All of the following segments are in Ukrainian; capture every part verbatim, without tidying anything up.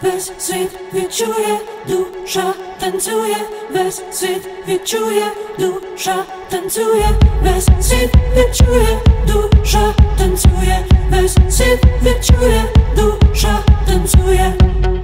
весь світ відчує, душа танцює, весь світ відчує, душа танцює, весь світ відчує, душа танцює, весь світ відчує, душа танцює.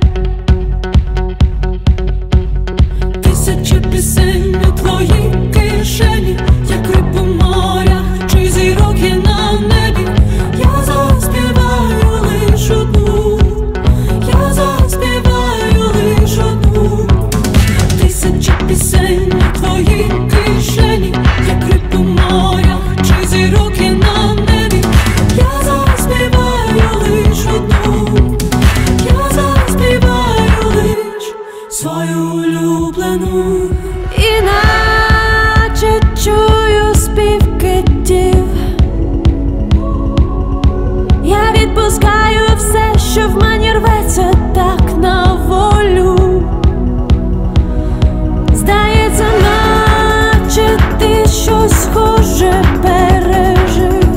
Тисячі пісень у твоїй кишені, як риб у морях, чи зірок є на небі. Я заспіваю лиш одну, я заспіваю лиш одну. Тисячі пісень у твоїй кишені, як риб у морях, чи зірок є на небі. Я заспіваю лиш одну, я заспіваю лиш свою улюблену. Іначе чую спів китів, я відпускаю все, що в мені рветься так на волю. Здається, наче ти щось схоже пережив.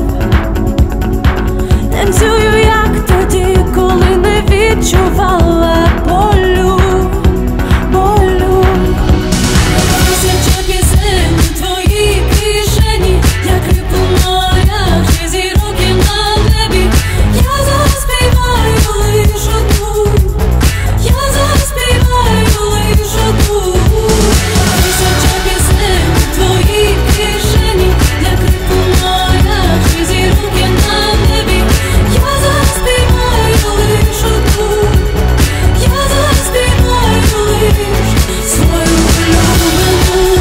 Танцюю, як тоді, коли не відчувала болю, болю. Тисяча пісень у твоїй кишені, як риб у морях, чи зірок є на небі. Я заспіваю лиш одну, я заспіваю лиш одну. Тисяча пісень у твоїй кишені, як риб у морях, чи зірок є на небі. Я заспіваю лиш одну, я заспіваю лиш свою улюблену,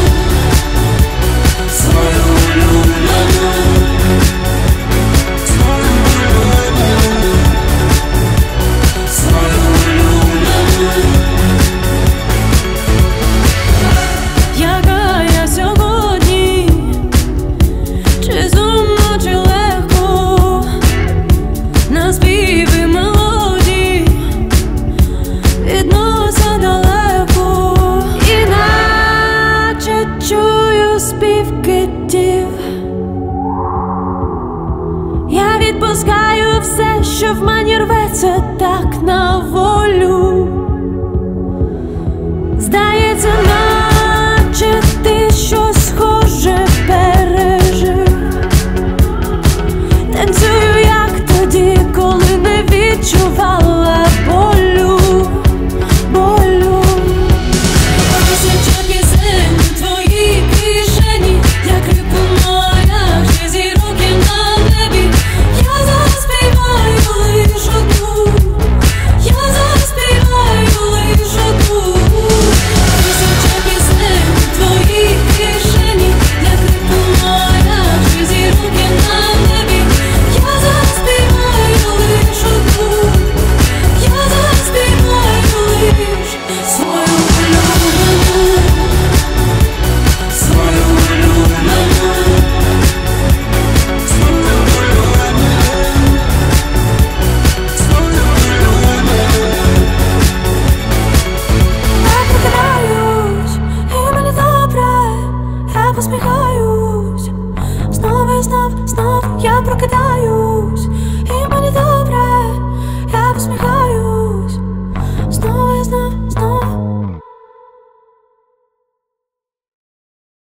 свою улюблену, свою улюблену, свою улюблену. Яка я сьогодні, чи сумно, чи легко, на співи мелодії віднося далеко. Іначе чую спів китів, я відпускаю все, що в мені рветься так на волю.